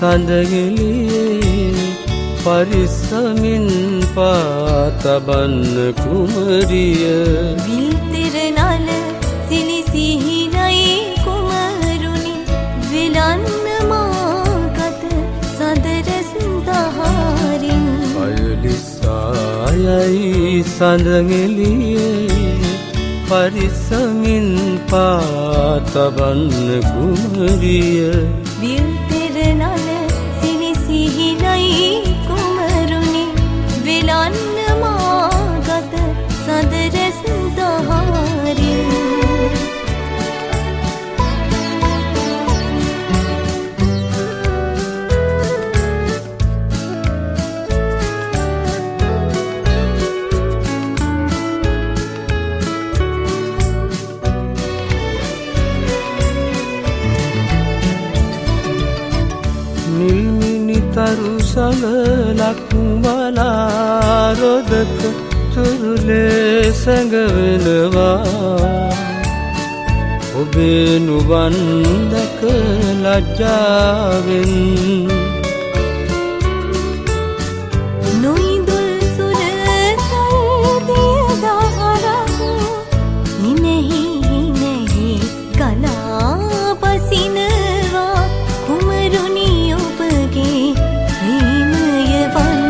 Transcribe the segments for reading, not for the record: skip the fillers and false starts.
සඳගෙලියේ පරිස්සමින් පාතබන්න කුමරිය විල්තර නල සිලිසිහිනයි කුමරුනි විලන්න මාගත සදරස් දහරින් අයලිසායයි සඳගෙලියේ පරිස්සමින් පාතබන්න කුමරිය විල්තර නල සිලිසිහිනයි කුමරුනි විලන්න මාගත සදරස් දහරින් නිල්මිනිතරු සලලක් වලා රොදක තුරුලේ සැඟවෙනවා ඔබේ නුවන් දැක ලජ්ජාවෙන් නොයිඳුල් සුරතල් දියදහරක් හිනෙහි හිනෙහි ගලා පසිනවා කුමරුනි ඔබගේ ප්‍රේමය වන්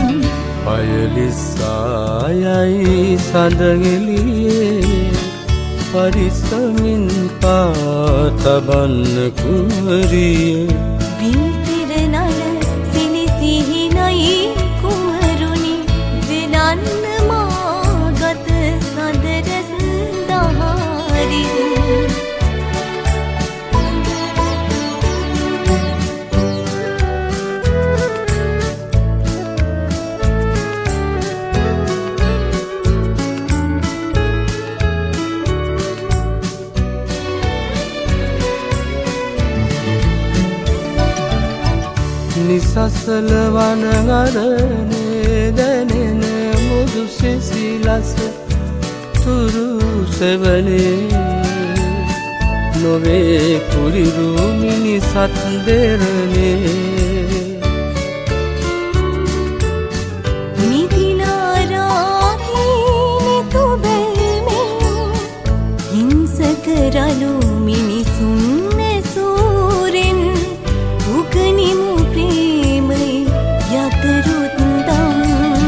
අයලිසායයි සඳගෙලියේ පරිස්සමින් පාතබන්න කුමරිය විල්තර නල සිලිසිහිනයි කුමරුනි විලන්න මාගත සදරස් දහරින් නිසසල වනගරනේ දැනෙන මුදු සිසිලස තුරු සෙවනේ නොවේ කුරිරු මිනිසත් දෙරනේ මිදිලා රාතිනේ තුබෙල්මෙන් හිංසක රළු මිනිසුන් නැසූරෙන් උගනිමු ප්‍රේමය යතරුත්දම්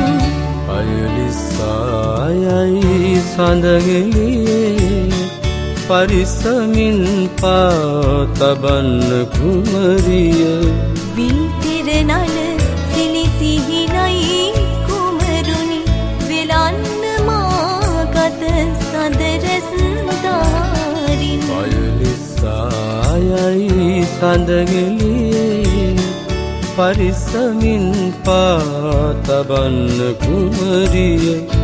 අයලිසායයි සඳගෙලියේ පරිස්සමින් පාතබන්න කුමරිය විල්තර නල සිලිසිහිනයි කුමරුනි විලන්න මාගත සදරස් දහරින් අයලිසායයි සඳගෙලියේ පරිස්සමින් පාතබන්න කුමරිය